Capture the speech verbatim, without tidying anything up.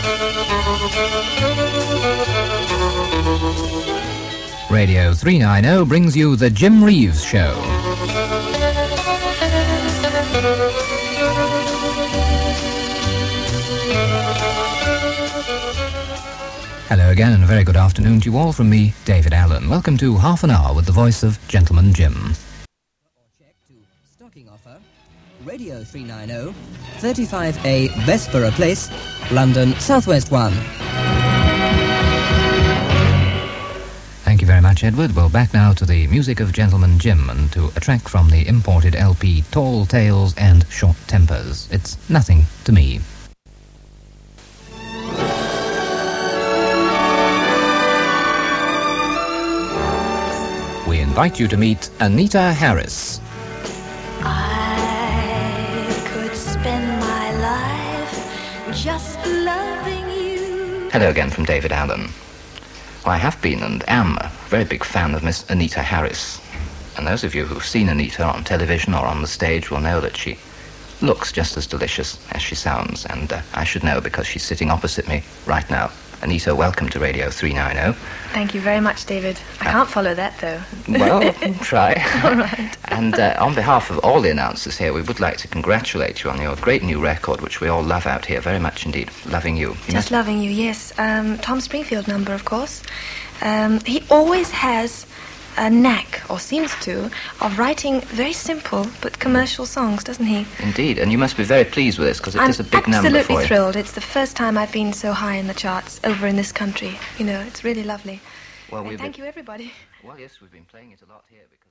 Radio three ninety brings you The Jim Reeves Show. Hello again and a very good afternoon to you all from me, David Allen. Welcome to Half an Hour with the voice of Gentleman Jim. Check to stocking offer, Radio three ninety, thirty-five A Bessborough Place, London, Southwest one. Thank you very much, Edward. Well, back now to the music of Gentleman Jim and to a track from the imported L P Tall Tales and Short Tempers. It's Nothing to Me. We invite you to meet Anita Harris. I could spend my life just loving you. Hello again from David Allen. Well, I have been and am a very big fan of Miss Anita Harris. And those of you who've seen Anita on television or on the stage will know that she looks just as delicious as she sounds. And uh, I should know because she's sitting opposite me right now. Anita, welcome to Radio three ninety. Thank you very much, David. I uh, can't follow that, though. Well, try. All right. And uh, on behalf of all the announcers here, we would like to congratulate you on your great new record, which we all love out here very much indeed. Loving You. you Just must... Loving You, yes. Um, Tom Springfield number, of course. Um, he always has a knack, or seems to, of writing very simple but commercial songs, doesn't he? Indeed, and you must be very pleased with this, because it I'm is a big number for you. I'm absolutely thrilled. It's the first time I've been so high in the charts over in this country. You know, it's really lovely. Well, and we've thank been... you, everybody. Well, yes, we've been playing it a lot here because...